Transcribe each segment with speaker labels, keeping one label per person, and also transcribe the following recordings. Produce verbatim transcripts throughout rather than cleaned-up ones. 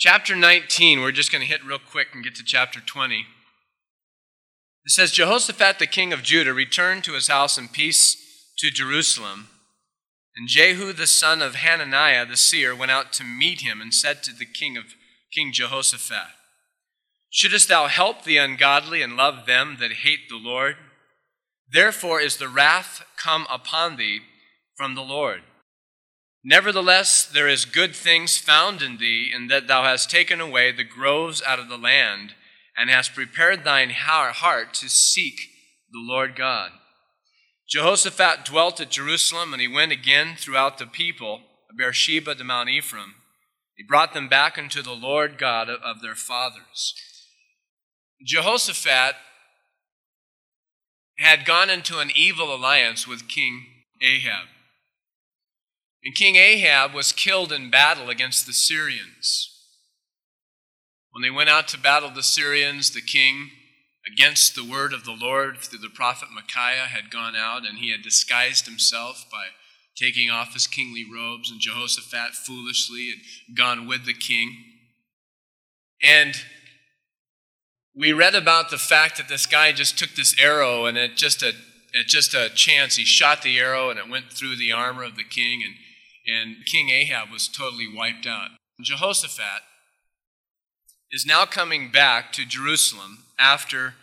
Speaker 1: Chapter nineteen, we're just going to hit real quick and get to chapter twenty. It says, Jehoshaphat the king of Judah returned to his house in peace to Jerusalem. And Jehu the son of Hananiah the seer went out to meet him and said to the king of King Jehoshaphat, Shouldest thou help the ungodly and love them that hate the Lord? Therefore is the wrath come upon thee from the Lord. Nevertheless, there is good things found in thee, in that thou hast taken away the groves out of the land, and hast prepared thine heart to seek the Lord God. Jehoshaphat dwelt at Jerusalem, and he went again throughout the people of Beersheba to Mount Ephraim. He brought them back unto the Lord God of their fathers. Jehoshaphat had gone into an evil alliance with King Ahab. And King Ahab was killed in battle against the Syrians. When they went out to battle the Syrians, the king, against the word of the Lord through the prophet Micaiah, had gone out, and he had disguised himself by taking off his kingly robes, and Jehoshaphat foolishly had gone with the king. And we read about the fact that this guy just took this arrow, and at just a, at just a chance, he shot the arrow, and it went through the armor of the king, and, and King Ahab was totally wiped out. Jehoshaphat is now coming back to Jerusalem after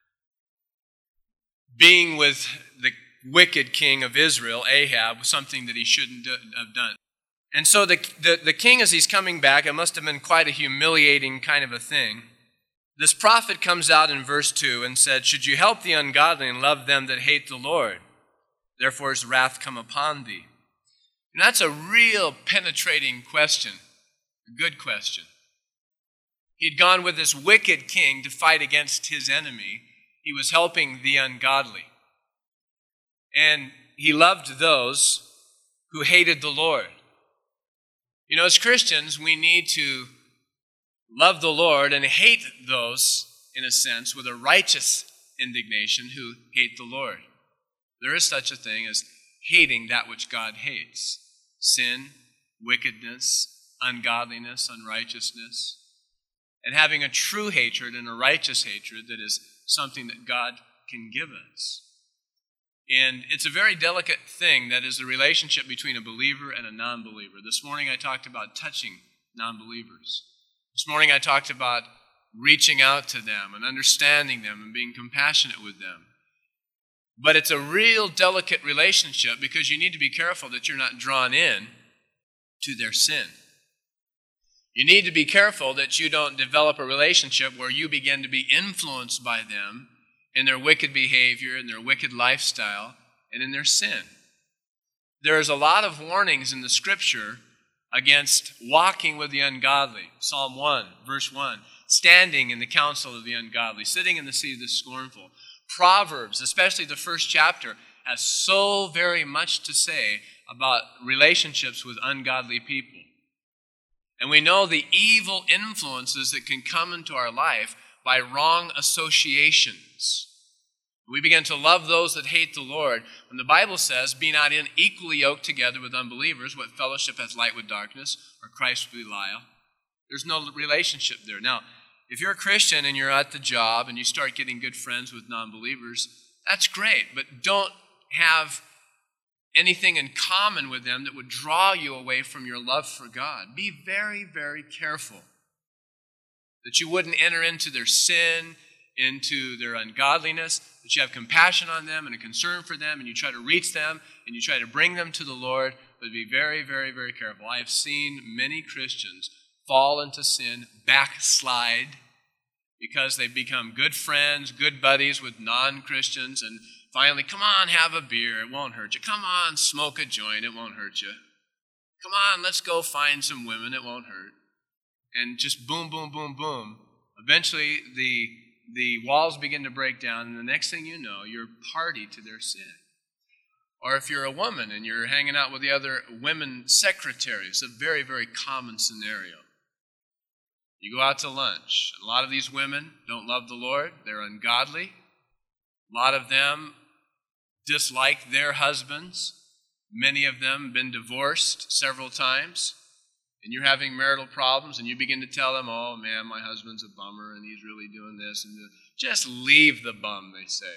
Speaker 1: being with the wicked king of Israel, Ahab, something that he shouldn't have done. And so the, the, the king, as he's coming back, it must have been quite a humiliating kind of a thing. This prophet comes out in verse two and said, Should you help the ungodly and love them that hate the Lord? Therefore is wrath come upon thee. And that's a real penetrating question, a good question. He'd gone with this wicked king to fight against his enemy. He was helping the ungodly. And he loved those who hated the Lord. You know, as Christians, we need to love the Lord and hate those, in a sense, with a righteous indignation who hate the Lord. There is such a thing as hating that which God hates. Sin, wickedness, ungodliness, unrighteousness. And having a true hatred and a righteous hatred that is something that God can give us. And it's a very delicate thing, that is the relationship between a believer and a non-believer. This morning I talked about touching non-believers. This morning I talked about reaching out to them and understanding them and being compassionate with them. But it's a real delicate relationship because you need to be careful that you're not drawn in to their sin. You need to be careful that you don't develop a relationship where you begin to be influenced by them in their wicked behavior, in their wicked lifestyle, and in their sin. There's a lot of warnings in the Scripture against walking with the ungodly. Psalm one, verse one, standing in the counsel of the ungodly, sitting in the seat of the scornful. Proverbs, especially the first chapter, has so very much to say about relationships with ungodly people. And we know the evil influences that can come into our life by wrong associations. We begin to love those that hate the Lord. When the Bible says, Be not in equally yoked together with unbelievers, what fellowship hath light with darkness, or Christ with Belial? There's no relationship there. Now, if you're a Christian and you're at the job and you start getting good friends with non-believers, that's great, but don't have anything in common with them that would draw you away from your love for God. Be very, very careful that you wouldn't enter into their sin, into their ungodliness, that you have compassion on them and a concern for them, and you try to reach them and you try to bring them to the Lord, but be very, very, very careful. I have seen many Christians fall into sin, backslide, because they've become good friends, good buddies with non-Christians, and finally, come on, have a beer, it won't hurt you. Come on, smoke a joint, it won't hurt you. Come on, let's go find some women, it won't hurt. And just boom, boom, boom, boom. Eventually, the, the walls begin to break down, and the next thing you know, you're party to their sin. Or if you're a woman and you're hanging out with the other women secretaries, a very, very common scenario. You go out to lunch. A lot of these women don't love the Lord. They're ungodly. A lot of them dislike their husbands. Many of them have been divorced several times. and you're having marital problems, and you begin to tell them, oh man, my husband's a bummer, and he's really doing this, and just leave the bum, they say.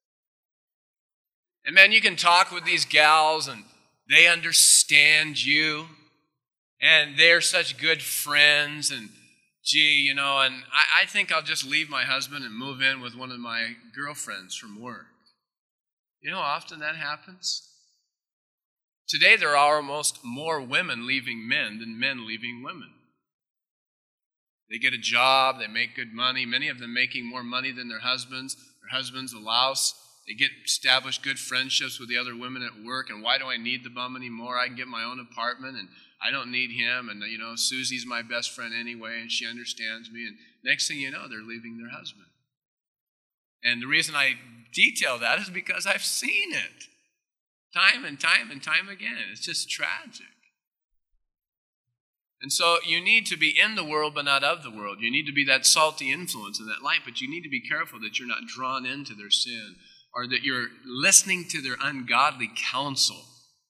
Speaker 1: And man, you can talk with these gals, and they understand you, and they're such good friends, and gee, you know, and I, I think I'll just leave my husband and move in with one of my girlfriends from work. You know how often that happens? Today, there are almost more women leaving men than men leaving women. They get a job, they make good money, many of them making more money than their husbands. Their husband's a louse. They get established good friendships with the other women at work, and why do I need the bum anymore? I can get my own apartment, and I don't need him, and, you know, Susie's my best friend anyway, and she understands me, and next thing you know, they're leaving their husband. And the reason I detail that is because I've seen it. Time and time and time again. It's just tragic. And so you need to be in the world but not of the world. You need to be that salty influence and that light, but you need to be careful that you're not drawn into their sin or that you're listening to their ungodly counsel.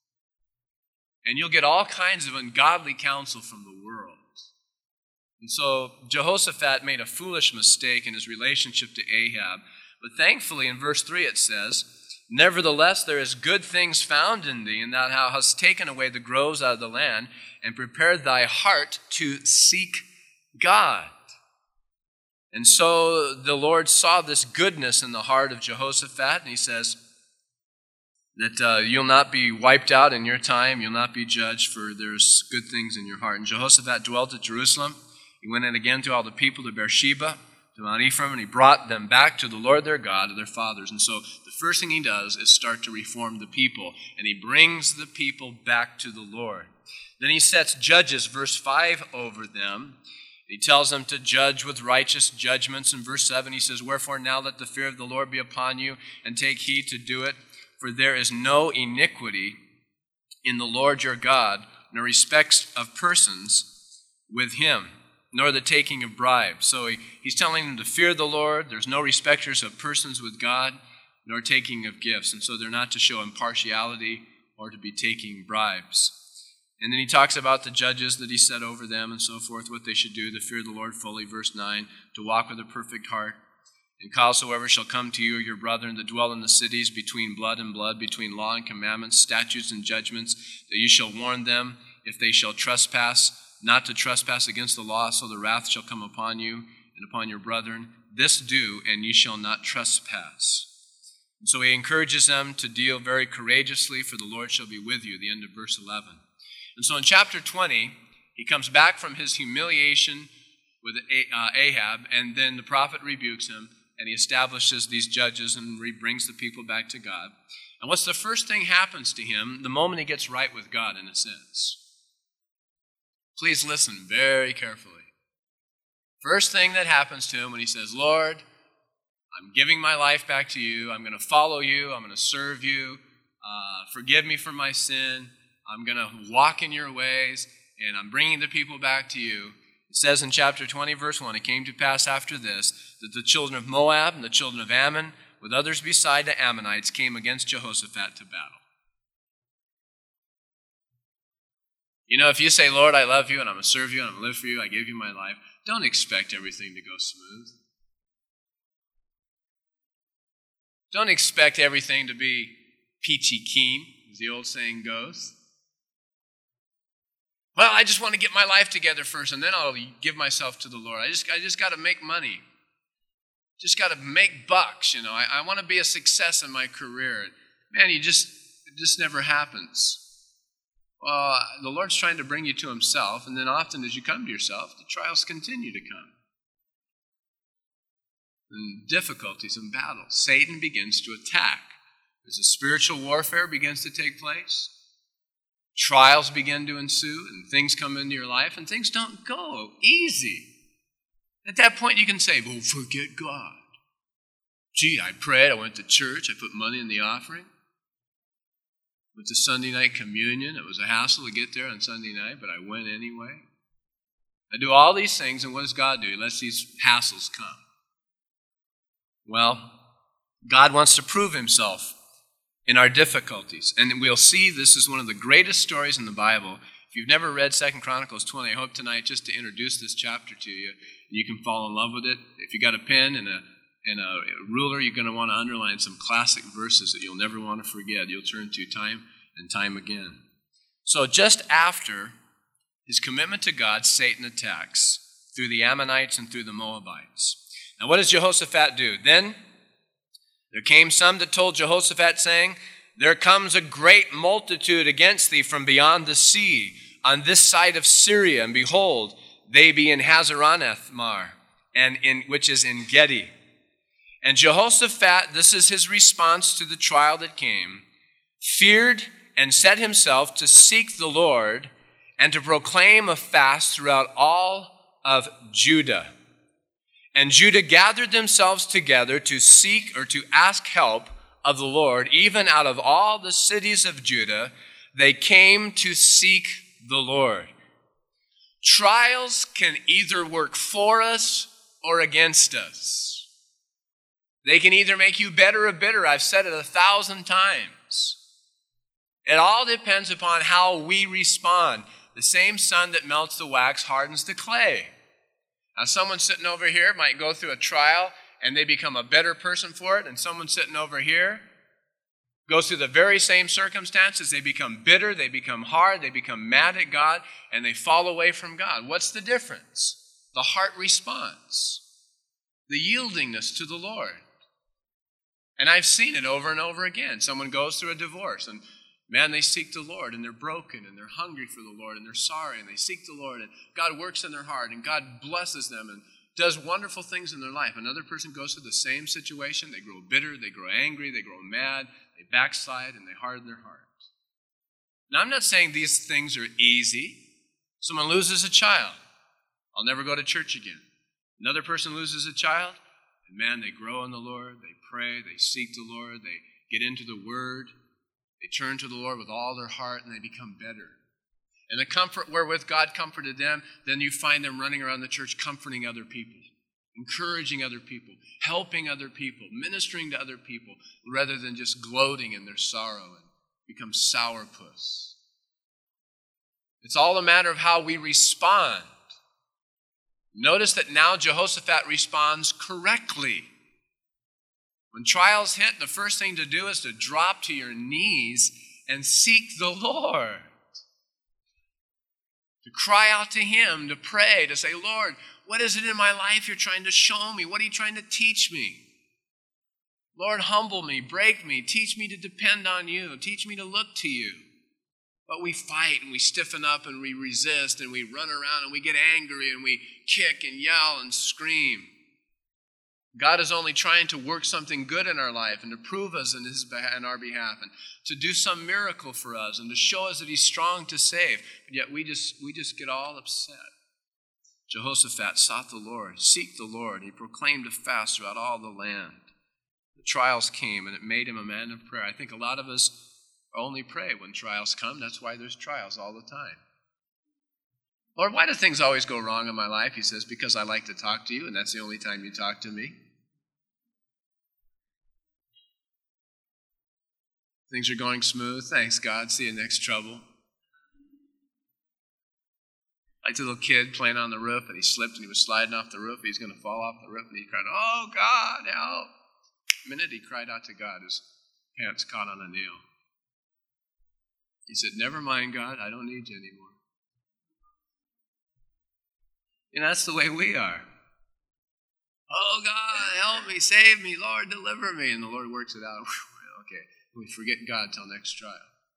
Speaker 1: And you'll get all kinds of ungodly counsel from the world. And so Jehoshaphat made a foolish mistake in his relationship to Ahab. But thankfully in verse three it says, nevertheless, there is good things found in thee, and thou hast taken away the groves out of the land, and prepared thy heart to seek God. And so the Lord saw this goodness in the heart of Jehoshaphat, and he says that uh, you'll not be wiped out in your time, you'll not be judged, for there's good things in your heart. And Jehoshaphat dwelt at Jerusalem. He went in again to all the people of Beersheba, to Mount Ephraim, and he brought them back to the Lord their God, of their fathers. And so the first thing he does is start to reform the people, and he brings the people back to the Lord. Then he sets judges, verse five, over them. He tells them to judge with righteous judgments. In verse seven, he says, wherefore now let the fear of the Lord be upon you, and take heed to do it, for there is no iniquity in the Lord your God, nor respect of persons with him, nor the taking of bribes. So he, he's telling them to fear the Lord. There's no respecters of persons with God, nor taking of gifts. And so they're not to show impartiality or to be taking bribes. And then he talks about the judges that he set over them and so forth, what they should do, to fear the Lord fully, verse nine, to walk with a perfect heart. And howsoever shall come to you, your brethren, that dwell in the cities between blood and blood, between law and commandments, statutes and judgments, that you shall warn them if they shall trespass, not to trespass against the law, so the wrath shall come upon you and upon your brethren. This do, and ye shall not trespass. And so he encourages them to deal very courageously, for the Lord shall be with you, the end of verse eleven. And so in chapter twenty, he comes back from his humiliation with Ahab, and then the prophet rebukes him, and he establishes these judges and brings the people back to God. And what's the first thing happens to him the moment he gets right with God, in a sense? Please listen very carefully. First thing that happens to him when he says, Lord, I'm giving my life back to you. I'm going to follow you. I'm going to serve you. Uh, forgive me for my sin. I'm going to walk in your ways, and I'm bringing the people back to you. It says in chapter twenty, verse one, it came to pass after this that the children of Moab and the children of Ammon, with others beside the Ammonites, came against Jehoshaphat to battle. You know, if you say, Lord, I love you, and I'm going to serve you, and I'm going to live for you, I give you my life, don't expect everything to go smooth. Don't expect everything to be peachy keen, as the old saying goes. Well, I just want to get my life together first, and then I'll give myself to the Lord. I just, I just got to make money. Just got to make bucks, you know. I, I want to be a success in my career. Man, you just, it just never happens. Well, the Lord's trying to bring you to himself, and then often as you come to yourself, the trials continue to come. And difficulties and battles. Satan begins to attack. As a spiritual warfare begins to take place, trials begin to ensue, and things come into your life, and things don't go easy. At that point, you can say, well, forget God. Gee, I prayed, I went to church, I put money in the offering. Went to Sunday night communion. It was a hassle to get there on Sunday night, but I went anyway. I do all these things, and what does God do? He lets these hassles come. Well, God wants to prove himself in our difficulties. And we'll see this is one of the greatest stories in the Bible. If you've never read Second Chronicles twenty, I hope tonight just to introduce this chapter to you, and you can fall in love with it. If you got a pen and a and a ruler, you're going to want to underline some classic verses that you'll never want to forget. You'll turn to time and time again. So just after his commitment to God, Satan attacks through the Ammonites and through the Moabites. Now what does Jehoshaphat do? Then there came some that told Jehoshaphat, saying, there comes a great multitude against thee from beyond the sea, on this side of Syria, and behold, they be in Hazaronathmar, and in which is En Gedi. And Jehoshaphat, this is his response to the trial that came, feared and set himself to seek the Lord and to proclaim a fast throughout all of Judah. And Judah gathered themselves together to seek or to ask help of the Lord. Even out of all the cities of Judah, they came to seek the Lord. Trials can either work for us or against us. They can either make you better or bitter. I've said it a thousand times. It all depends upon how we respond. The same sun that melts the wax hardens the clay. Now, someone sitting over here might go through a trial and they become a better person for it, and someone sitting over here goes through the very same circumstances. They become bitter, they become hard, they become mad at God, and they fall away from God. What's the difference? The heart response, the yieldingness to the Lord. And I've seen it over and over again. Someone goes through a divorce, and man, they seek the Lord, and they're broken, and they're hungry for the Lord, and they're sorry, and they seek the Lord, and God works in their heart, and God blesses them, and does wonderful things in their life. Another person goes through the same situation. They grow bitter, they grow angry, they grow mad, they backslide, and they harden their heart. Now, I'm not saying these things are easy. Someone loses a child. I'll never go to church again. Another person loses a child, and man, they grow in the Lord, they pray, they seek the Lord, they get into the Word, they turn to the Lord with all their heart, and they become better. And the comfort wherewith God comforted them, then you find them running around the church comforting other people, encouraging other people, helping other people, ministering to other people, rather than just gloating in their sorrow and become sourpuss. It's all a matter of how we respond. Notice that now Jehoshaphat responds correctly. When trials hit, the first thing to do is to drop to your knees and seek the Lord. To cry out to Him, to pray, to say, Lord, what is it in my life you're trying to show me? What are you trying to teach me? Lord, humble me, break me, teach me to depend on you, teach me to look to you. But we fight and we stiffen up and we resist and we run around and we get angry and we kick and yell and scream. God is only trying to work something good in our life and to prove us in His in our behalf and to do some miracle for us and to show us that He's strong to save. But yet we just we just get all upset. Jehoshaphat sought the Lord, seek the Lord. He proclaimed a fast throughout all the land. The trials came and it made him a man of prayer. I think a lot of us only pray when trials come. That's why there's trials all the time. Lord, why do things always go wrong in my life? He says, because I like to talk to you, and that's the only time you talk to me. Things are going smooth. Thanks, God. See you next trouble. Like the little kid playing on the roof, and he slipped and he was sliding off the roof. He's going to fall off the roof, and he cried, oh, God, help. The minute he cried out to God, his pants caught on a nail. He said, never mind, God, I don't need you anymore. And that's the way we are. Oh, God, help me, save me, Lord, deliver me. And the Lord works it out. Okay, we forget God till next trial.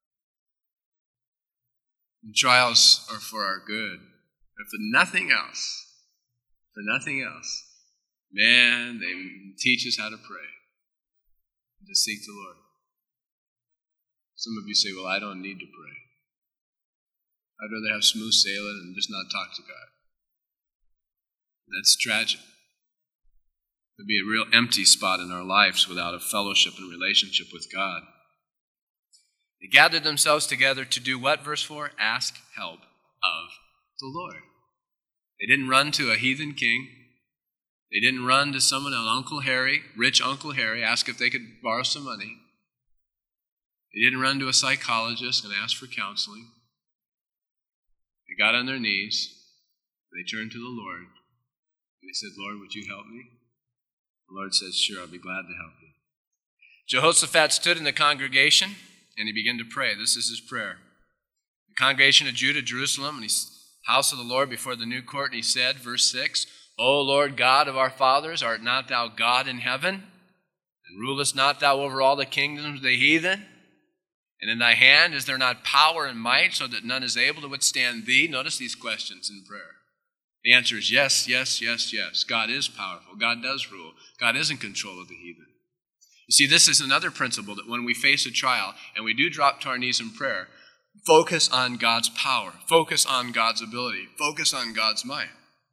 Speaker 1: And trials are for our good. But for nothing else, for nothing else, man, they teach us how to pray and to seek the Lord. Some of you say, well, I don't need to pray. I'd rather have smooth sailing and just not talk to God. That's tragic. There'd be a real empty spot in our lives without a fellowship and relationship with God. They gathered themselves together to do what, verse four? Ask help of the Lord. They didn't run to a heathen king. They didn't run to someone, Uncle Harry, rich Uncle Harry, ask if they could borrow some money. They didn't run to a psychologist and ask for counseling. They got on their knees. They turned to the Lord. And they said, Lord, would you help me? The Lord says, sure, I'll be glad to help you. Jehoshaphat stood in the congregation, and he began to pray. This is his prayer. The congregation of Judah, Jerusalem, and the house of the Lord before the new court, and he said, verse six, O Lord God of our fathers, art not thou God in heaven? And rulest not thou over all the kingdoms of the heathen? And in thy hand is there not power and might, so that none is able to withstand thee? Notice these questions in prayer. The answer is yes, yes, yes, yes. God is powerful. God does rule. God is in control of the heathen. You see, this is another principle that when we face a trial and we do drop to our knees in prayer, focus on God's power. Focus on God's ability. Focus on God's might.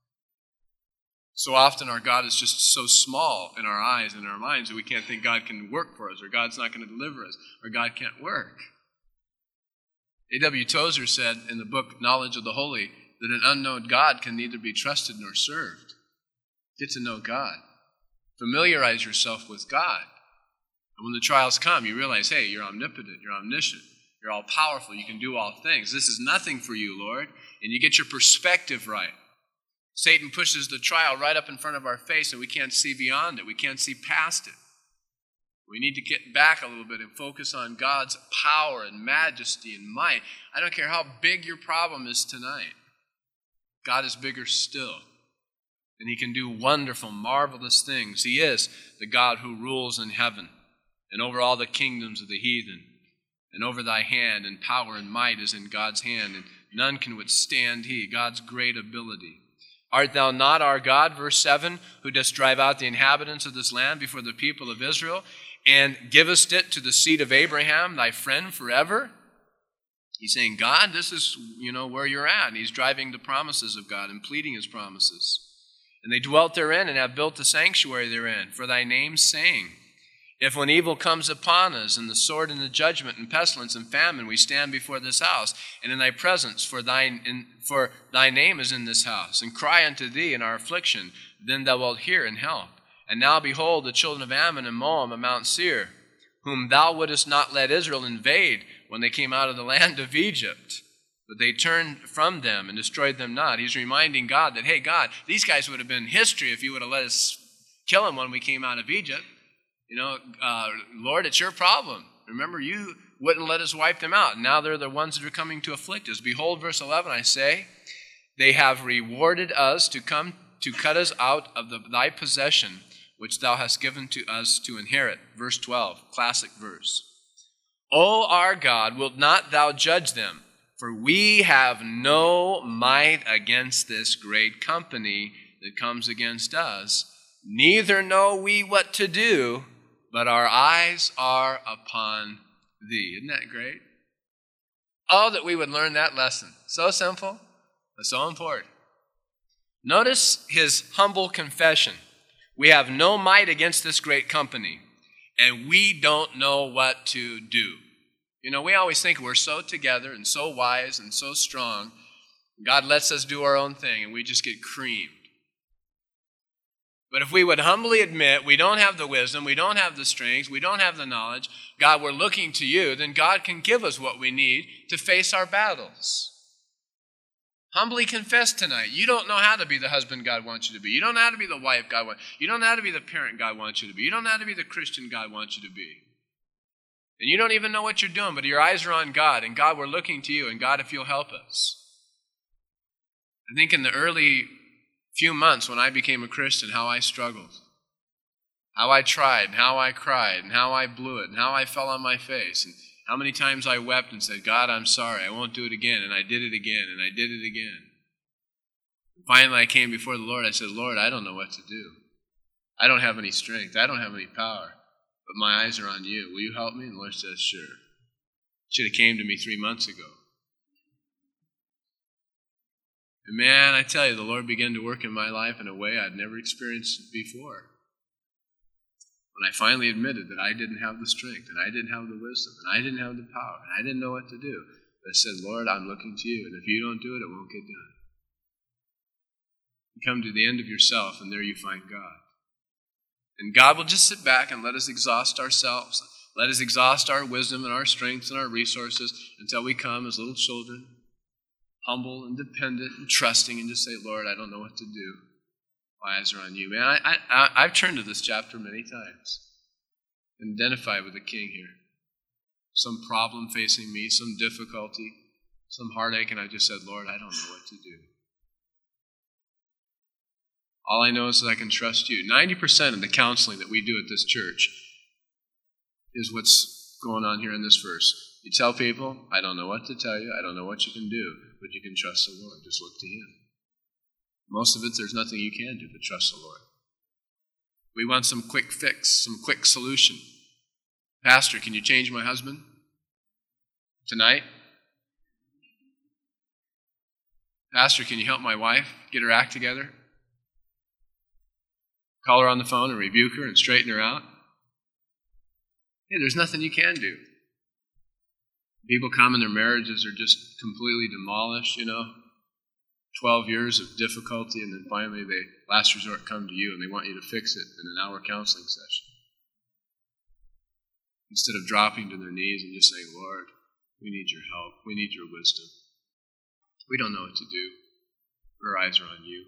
Speaker 1: So often our God is just so small in our eyes and our minds that we can't think God can work for us, or God's not going to deliver us, or God can't work. A W Tozer said in the book Knowledge of the Holy that an unknown God can neither be trusted nor served. Get to know God. Familiarize yourself with God. And when the trials come, you realize, hey, you're omnipotent, you're omniscient, you're all powerful, you can do all things. This is nothing for you, Lord. And you get your perspective right. Satan pushes the trial right up in front of our face, and we can't see beyond it. We can't see past it. We need to get back a little bit and focus on God's power and majesty and might. I don't care how big your problem is tonight. God is bigger still. And he can do wonderful, marvelous things. He is the God who rules in heaven and over all the kingdoms of the heathen. And over thy hand and power and might is in God's hand, and none can withstand he, God's great ability. Art thou not our God, verse seven, who dost drive out the inhabitants of this land before the people of Israel, and givest it to the seed of Abraham, thy friend forever? He's saying, God, this is, you know, where you're at. And he's driving the promises of God and pleading his promises. And they dwelt therein and have built the sanctuary therein, for thy name's sake. If when evil comes upon us, and the sword and the judgment and pestilence and famine, we stand before this house, and in thy presence, for thine, in, for thy name is in this house, and cry unto thee in our affliction, then thou wilt hear and help. And now behold, the children of Ammon and Moab and Mount Seir, whom thou wouldest not let Israel invade when they came out of the land of Egypt. But they turned from them and destroyed them not. He's reminding God that, hey, God, these guys would have been history if you would have let us kill them when we came out of Egypt. You know, uh, Lord, it's your problem. Remember, you wouldn't let us wipe them out. Now they're the ones that are coming to afflict us. Behold, verse eleven, I say, they have rewarded us to come to cut us out of the, thy possession, which thou hast given to us to inherit. Verse twelve, classic verse. O our God, wilt not thou judge them? For we have no might against this great company that comes against us. Neither know we what to do, but our eyes are upon thee. Isn't that great? Oh, that we would learn that lesson. So simple, but so important. Notice his humble confession. We have no might against this great company, and we don't know what to do. You know, we always think we're so together and so wise and so strong. God lets us do our own thing, and we just get creamed. But if we would humbly admit we don't have the wisdom, we don't have the strength, we don't have the knowledge, God, we're looking to you, then God can give us what we need to face our battles. Humbly confess tonight. You don't know how to be the husband God wants you to be. You don't know how to be the wife God wants you to be. You don't know how to be the parent God wants you to be. You don't know how to be the Christian God wants you to be. And you don't even know what you're doing, but your eyes are on God. And God, we're looking to you. And God, if you'll help us. I think in the early few months when I became a Christian, how I struggled. How I tried, and how I cried, and how I blew it, and how I fell on my face. And how many times I wept and said, God, I'm sorry, I won't do it again. And I did it again, and I did it again. And finally, I came before the Lord. I said, Lord, I don't know what to do. I don't have any strength. I don't have any power. But my eyes are on you. Will you help me? And the Lord says, sure. Should have came to me three months ago. And man, I tell you, the Lord began to work in my life in a way I'd never experienced before. When I finally admitted that I didn't have the strength, and I didn't have the wisdom, and I didn't have the power, and I didn't know what to do, but I said, Lord, I'm looking to you, and if you don't do it, it won't get done. You come to the end of yourself, and there you find God. And God will just sit back and let us exhaust ourselves, let us exhaust our wisdom and our strengths and our resources until we come as little children, humble and dependent and trusting and just say, Lord, I don't know what to do. My eyes are on you. Man, I, I, I've turned to this chapter many times and identified with the king here. Some problem facing me, some difficulty, some heartache, and I just said, Lord, I don't know what to do. All I know is that I can trust you. ninety percent of the counseling that we do at this church is what's going on here in this verse. You tell people, I don't know what to tell you, I don't know what you can do, but you can trust the Lord. Just look to Him. Most of it, there's nothing you can do but trust the Lord. We want some quick fix, some quick solution. Pastor, can you change my husband tonight? Pastor, can you help my wife get her act together? Call her on the phone and rebuke her and straighten her out? Hey, there's nothing you can do. People come and their marriages are just completely demolished, you know. Twelve years of difficulty, and then finally they, last resort, come to you and they want you to fix it in an hour counseling session. Instead of dropping to their knees and just saying, Lord, we need your help. We need your wisdom. We don't know what to do. Our eyes are on you.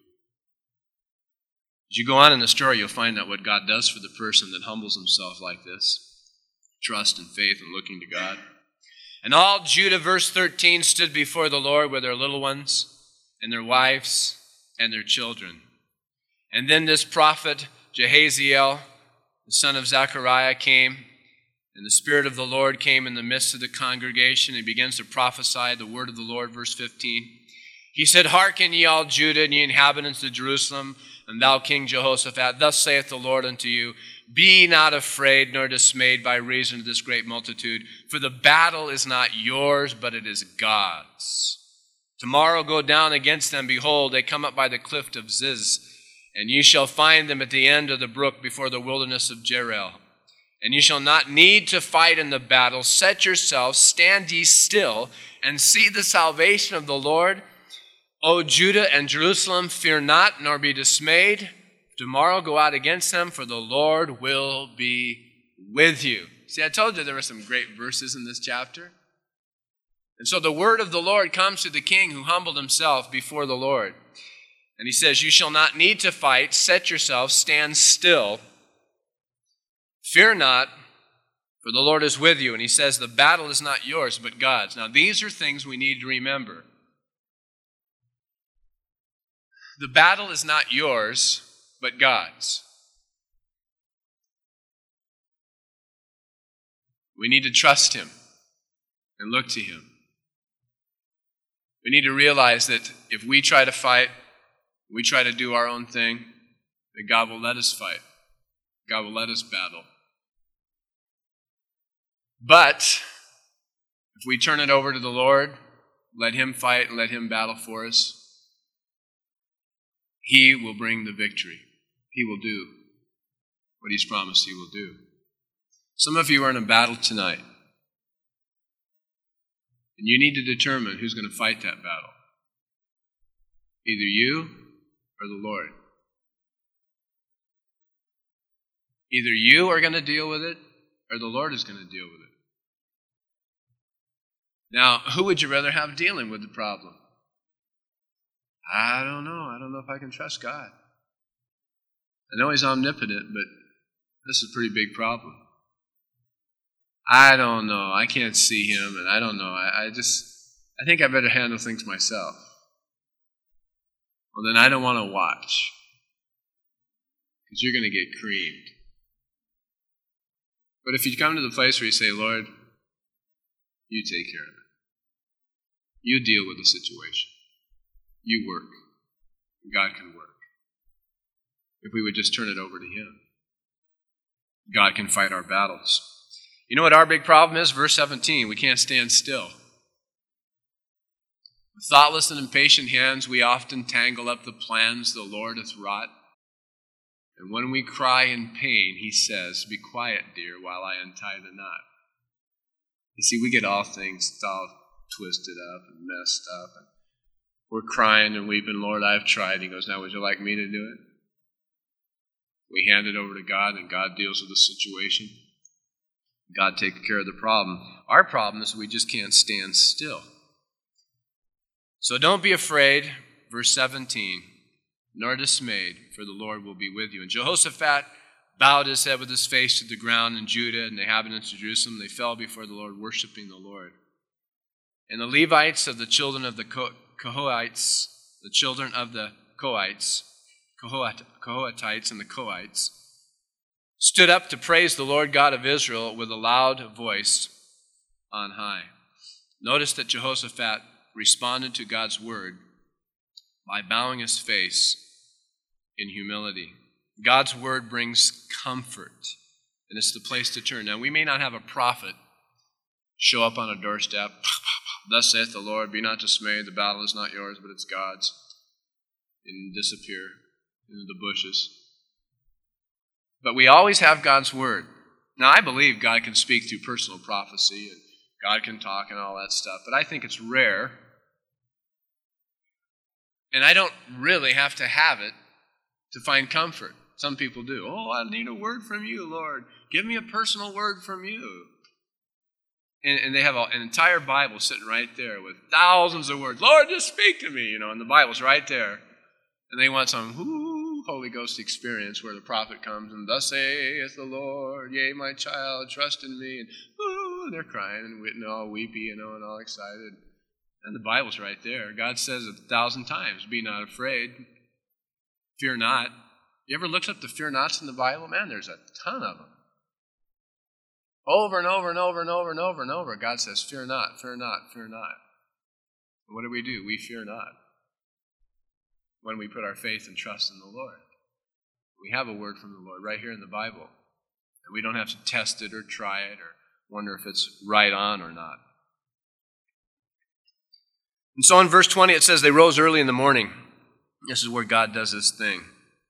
Speaker 1: As you go on in the story, you'll find out what God does for the person that humbles himself like this. Trust and faith and looking to God. And all Judah, verse thirteen, stood before the Lord with their little ones and their wives and their children. And then this prophet, Jehaziel, the son of Zechariah, came, and the Spirit of the Lord came in the midst of the congregation. He begins to prophesy the word of the Lord, verse fifteen. He said, Hearken ye all Judah and ye inhabitants of Jerusalem, and thou King Jehoshaphat, thus saith the Lord unto you, Be not afraid nor dismayed by reason of this great multitude, for the battle is not yours, but it is God's. Tomorrow go down against them, behold, they come up by the cliff of Ziz, and ye shall find them at the end of the brook before the wilderness of Jerel. And ye shall not need to fight in the battle. Set yourselves, stand ye still, and see the salvation of the Lord. O Judah and Jerusalem, fear not, nor be dismayed. Tomorrow go out against them, for the Lord will be with you. See, I told you there were some great verses in this chapter. And so the word of the Lord comes to the king who humbled himself before the Lord. And he says, You shall not need to fight. Set yourselves, stand still. Fear not, for the Lord is with you. And he says, the battle is not yours, but God's. Now, these are things we need to remember. The battle is not yours, but God's. We need to trust Him and look to Him. We need to realize that if we try to fight, we try to do our own thing, that God will let us fight. God will let us battle. But if we turn it over to the Lord, let Him fight and let Him battle for us, He will bring the victory. He will do what He's promised He will do. Some of you are in a battle tonight, and you need to determine who's going to fight that battle. Either you or the Lord. Either you are going to deal with it, or the Lord is going to deal with it. Now, who would you rather have dealing with the problem? I don't know. I don't know if I can trust God. I know He's omnipotent, but this is a pretty big problem. I don't know. I can't see Him, and I don't know. I, I just, I think I better handle things myself. Well, then I don't want to watch, because you're going to get creamed. But if you come to the place where you say, Lord, you take care of it. You deal with the situation. You work. God can work. If we would just turn it over to Him, God can fight our battles. You know what our big problem is? Verse seventeen, we can't stand still. With thoughtless and impatient hands, we often tangle up the plans the Lord hath wrought. And when we cry in pain, He says, Be quiet, dear, while I untie the knot. You see, we get all things all twisted up and messed up. And we're crying and weeping, Lord, I've tried. He goes, now would you like me to do it? We hand it over to God, and God deals with the situation. God takes care of the problem. Our problem is we just can't stand still. So don't be afraid, verse seventeen, nor dismayed, for the Lord will be with you. And Jehoshaphat bowed his head with his face to the ground, and Judah and the inhabitants of Jerusalem, they fell before the Lord, worshiping the Lord. And the Levites of the children of the Kohathites, the children of the Kohites, Kohathites and the Kohites, stood up to praise the Lord God of Israel with a loud voice on high. Notice that Jehoshaphat responded to God's word by bowing his face in humility. God's word brings comfort, and it's the place to turn. Now, we may not have a prophet show up on a doorstep, thus saith the Lord, be not dismayed, the battle is not yours, but it's God's, and disappear into the bushes. But we always have God's word. Now, I believe God can speak through personal prophecy, and God can talk and all that stuff, but I think it's rare. And I don't really have to have it to find comfort. Some people do. Oh, I need a word from you, Lord. Give me a personal word from you. And, and they have a, an entire Bible sitting right there with thousands of words. Lord, just speak to me, you know, and the Bible's right there. And they want some whoo, Holy Ghost experience where the prophet comes and thus saith the Lord, yea, my child, trust in me. And whoo, they're crying and, and all weepy, you know, and all excited. And the Bible's right there. God says it a thousand times, be not afraid. Fear not. You ever looked up the fear nots in the Bible? Man, there's a ton of them. Over and over and over and over and over and over, God says, fear not, fear not, fear not. And what do we do? We fear not when we put our faith and trust in the Lord. We have a word from the Lord right here in the Bible. And we don't have to test it or try it or wonder if it's right on or not. And so in verse twenty it says, they rose early in the morning. This is where God does this thing.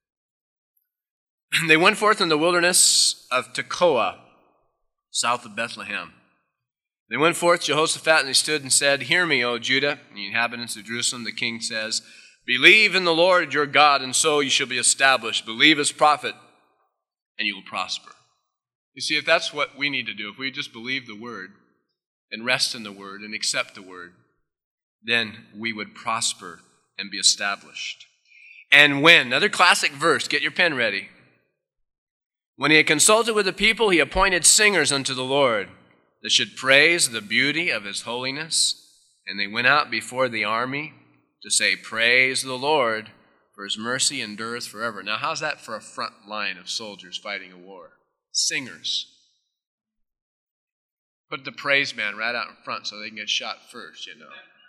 Speaker 1: They went forth in the wilderness of Tekoa, south of Bethlehem. They went forth, Jehoshaphat, and they stood and said, hear me, O Judah, and the inhabitants of Jerusalem. The king says, believe in the Lord your God, and so you shall be established. Believe his prophet, and you will prosper. You see, if that's what we need to do, if we just believe the word and rest in the word and accept the word, then we would prosper and be established. And when, another classic verse, get your pen ready. When he had consulted with the people, he appointed singers unto the Lord that should praise the beauty of his holiness. And they went out before the army to say, praise the Lord, for his mercy endureth forever. Now, how's that for a front line of soldiers fighting a war? Singers. Put the praise band right out in front so they can get shot first, you know.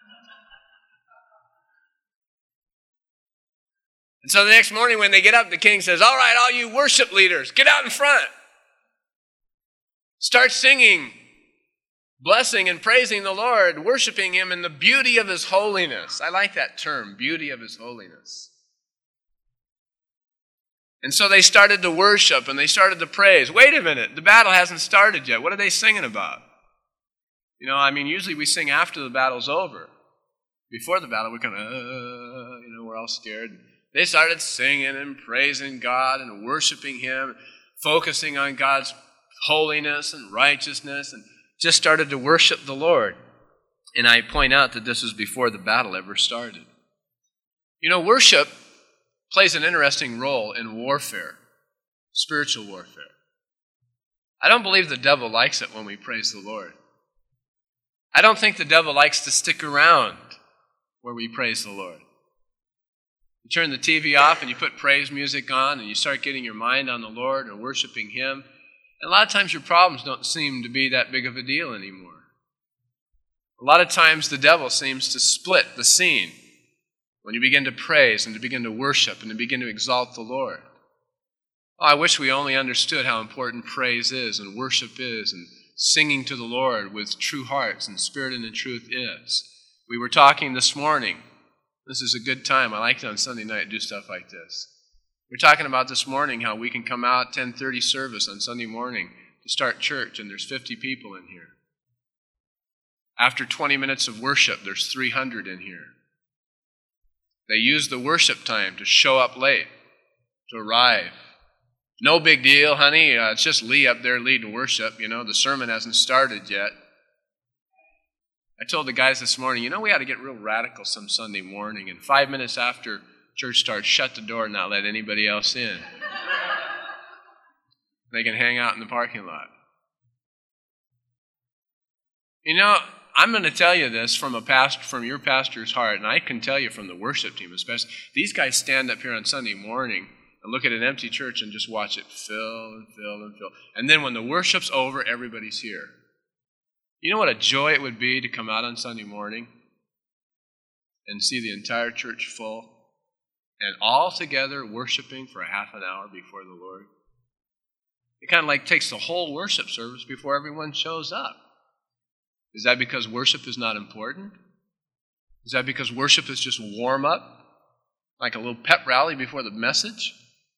Speaker 1: And so the next morning when they get up, the king says, all right, all you worship leaders, get out in front. Start singing, blessing and praising the Lord, worshiping him in the beauty of his holiness. I like that term, beauty of his holiness. And so they started to worship and they started to praise. Wait a minute, the battle hasn't started yet. What are they singing about? You know, I mean, usually we sing after the battle's over. Before the battle, we're kind of, uh, you know, we're all scared. They started singing and praising God and worshiping him, focusing on God's holiness and righteousness, and just started to worship the Lord. And I point out that this was before the battle ever started. You know, worship plays an interesting role in warfare, spiritual warfare. I don't believe the devil likes it when we praise the Lord. I don't think the devil likes to stick around where we praise the Lord. You turn the T V off and you put praise music on and you start getting your mind on the Lord and worshiping him. And a lot of times your problems don't seem to be that big of a deal anymore. A lot of times the devil seems to split the scene when you begin to praise and to begin to worship and to begin to exalt the Lord. Oh, I wish we only understood how important praise is and worship is and singing to the Lord with true hearts and spirit and in truth is. We were talking this morning. This is a good time. I like to on Sunday night do stuff like this. We're talking about this morning how we can come out ten thirty service on Sunday morning to start church, and there's fifty people in here. After twenty minutes of worship, there's three hundred in here. They use the worship time to show up late, to arrive. No big deal, honey. Uh, it's just Lee up there leading worship. You know, the sermon hasn't started yet. I told the guys this morning, you know, we ought to get real radical some Sunday morning, and five minutes after church starts, shut the door and not let anybody else in. They can hang out in the parking lot. You know, I'm going to tell you this from a past, from your pastor's heart, and I can tell you from the worship team especially. These guys stand up here on Sunday morning and look at an empty church and just watch it fill and fill and fill. And then when the worship's over, everybody's here. You know what a joy it would be to come out on Sunday morning and see the entire church full and all together worshiping for a half an hour before the Lord? It kind of like takes the whole worship service before everyone shows up. Is that because worship is not important? Is that because worship is just warm up, like a little pep rally before the message?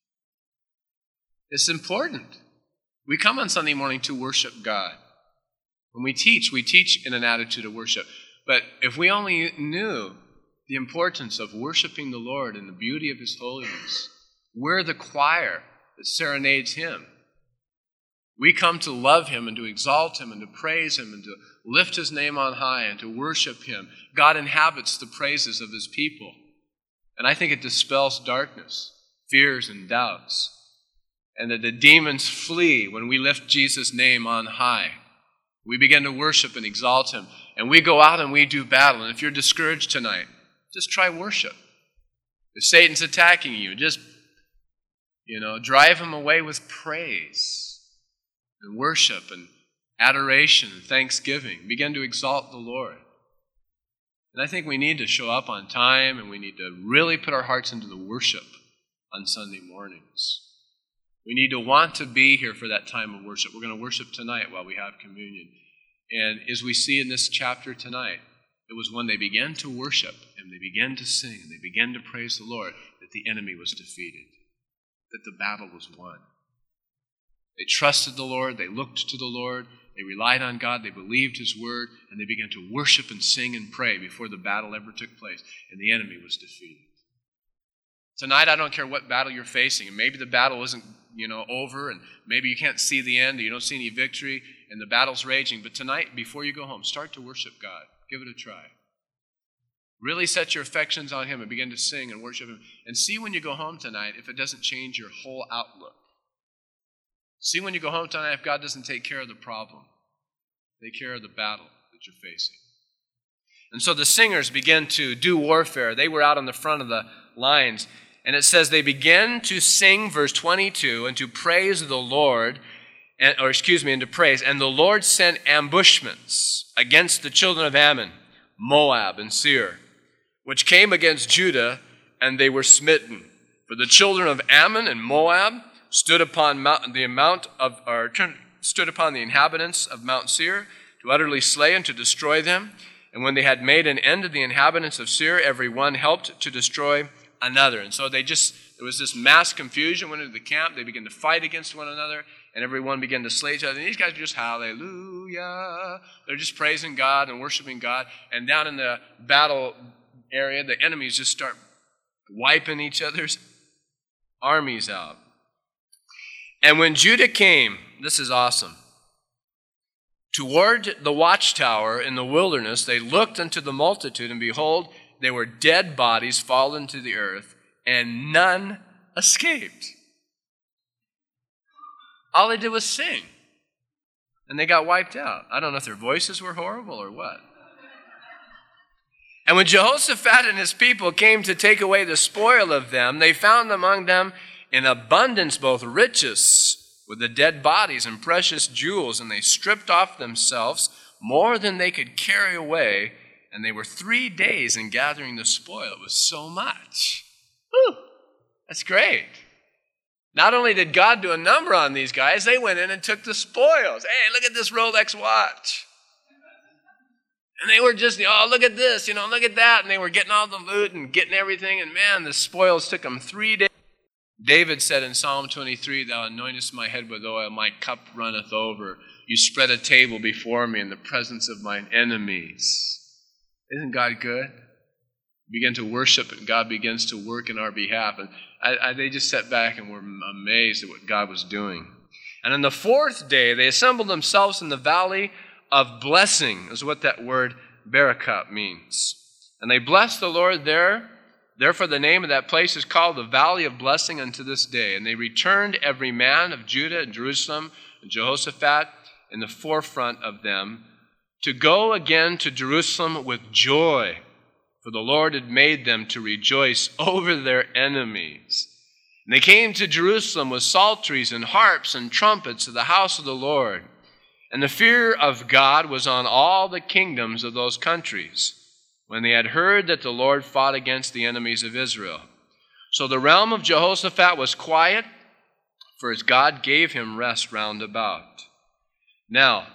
Speaker 1: It's important. We come on Sunday morning to worship God. When we teach, we teach in an attitude of worship. But if we only knew the importance of worshiping the Lord and the beauty of His holiness, we're the choir that serenades Him. We come to love Him and to exalt Him and to praise Him and to lift His name on high and to worship Him. God inhabits the praises of His people. And I think it dispels darkness, fears, and doubts. And that the demons flee when we lift Jesus' name on high. We begin to worship and exalt Him. And we go out and we do battle. And if you're discouraged tonight, just try worship. If Satan's attacking you, just, you know, drive him away with praise and worship and adoration and thanksgiving. Begin to exalt the Lord. And I think we need to show up on time, and we need to really put our hearts into the worship on Sunday mornings. We need to want to be here for that time of worship. We're going to worship tonight while we have communion. And as we see in this chapter tonight, it was when they began to worship and they began to sing and they began to praise the Lord that the enemy was defeated, that the battle was won. They trusted the Lord, they looked to the Lord, they relied on God, they believed His word, and they began to worship and sing and pray before the battle ever took place, and the enemy was defeated. Tonight, I don't care what battle you're facing, and maybe the battle isn't, you know, over, and maybe you can't see the end, or you don't see any victory, and the battle's raging. But tonight, before you go home, start to worship God. Give it a try. Really set your affections on Him and begin to sing and worship Him. And see when you go home tonight if it doesn't change your whole outlook. See when you go home tonight if God doesn't take care of the problem, take care of the battle that you're facing. And so the singers began to do warfare. They were out on the front of the lines. And it says they began to sing, verse twenty-two, and to praise the Lord, and, or excuse me, and to praise. And the Lord sent ambushments against the children of Ammon, Moab, and Seir, which came against Judah, and they were smitten. For the children of Ammon and Moab stood upon Mount, the amount of, or stood upon the inhabitants of Mount Seir to utterly slay and to destroy them. And when they had made an end of the inhabitants of Seir, every one helped to destroy another. And so they just, there was this mass confusion, went into the camp, they began to fight against one another, and everyone began to slay each other. And these guys are just hallelujah. They're just praising God and worshiping God. And down in the battle area, the enemies just start wiping each other's armies out. And when Judah came, this is awesome, toward the watchtower in the wilderness, they looked unto the multitude, and behold, they were dead bodies fallen to the earth, and none escaped. All they did was sing, and they got wiped out. I don't know if their voices were horrible or what. And when Jehoshaphat and his people came to take away the spoil of them, they found among them in abundance both riches with the dead bodies and precious jewels, and they stripped off themselves more than they could carry away, and they were three days in gathering the spoil. It was so much. Whew, that's great. Not only did God do a number on these guys, they went in and took the spoils. Hey, look at this Rolex watch. And they were just, oh, look at this, you know, look at that. And they were getting all the loot and getting everything. And man, the spoils took them three days. David said in Psalm twenty-three, Thou anointest my head with oil, my cup runneth over. You spread a table before me in the presence of mine enemies. Isn't God good? We begin to worship and God begins to work in our behalf. And I, I, they just sat back and were amazed at what God was doing. And on the fourth day, they assembled themselves in the valley of blessing, is what that word Barakat means. And they blessed the Lord there. Therefore the name of that place is called the Valley of Blessing unto this day. And they returned every man of Judah and Jerusalem and Jehoshaphat in the forefront of them to go again to Jerusalem with joy, for the Lord had made them to rejoice over their enemies. And they came to Jerusalem with psalteries and harps and trumpets to the house of the Lord. And the fear of God was on all the kingdoms of those countries, when they had heard that the Lord fought against the enemies of Israel. So the realm of Jehoshaphat was quiet, for as God gave him rest round about. Now,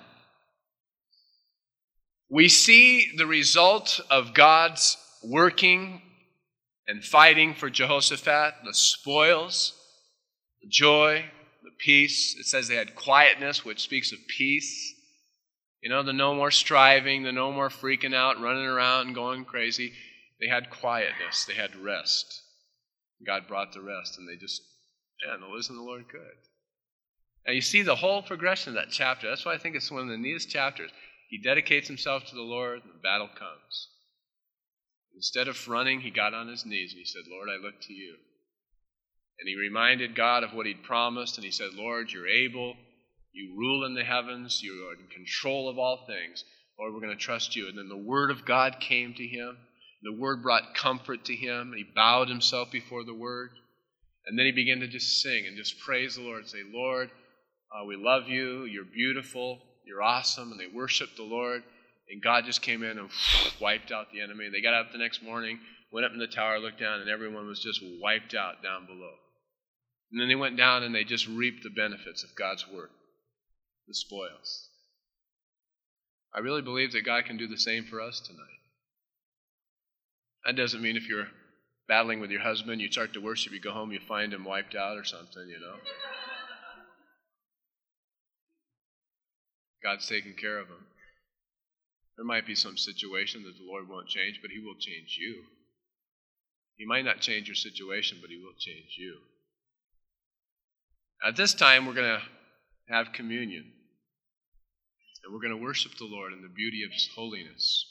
Speaker 1: we see the result of God's working and fighting for Jehoshaphat, the spoils, the joy, the peace. It says they had quietness, which speaks of peace. You know, the no more striving, the no more freaking out, running around and going crazy. They had quietness. They had rest. God brought the rest, and they just, man, isn't the Lord good? And you see the whole progression of that chapter. That's why I think it's one of the neatest chapters. He dedicates himself to the Lord, and the battle comes. Instead of running, he got on his knees, and he said, Lord, I look to you. And he reminded God of what he'd promised, and he said, Lord, you're able. You rule in the heavens. You are in control of all things. Lord, we're going to trust you. And then the word of God came to him. The word brought comfort to him. He bowed himself before the word. And then he began to just sing and just praise the Lord and say, Lord, uh, we love you. You're beautiful. You're awesome. And they worshiped the Lord. And God just came in and wiped out the enemy. They got up the next morning, went up in the tower, looked down, and everyone was just wiped out down below. And then they went down and they just reaped the benefits of God's work. The spoils. I really believe that God can do the same for us tonight. That doesn't mean if you're battling with your husband, you start to worship, you go home, you find him wiped out or something, you know. God's taking care of him. There might be some situation that the Lord won't change, but he will change you. He might not change your situation, but he will change you. At this time, we're going to have communion. And we're going to worship the Lord in the beauty of his holiness.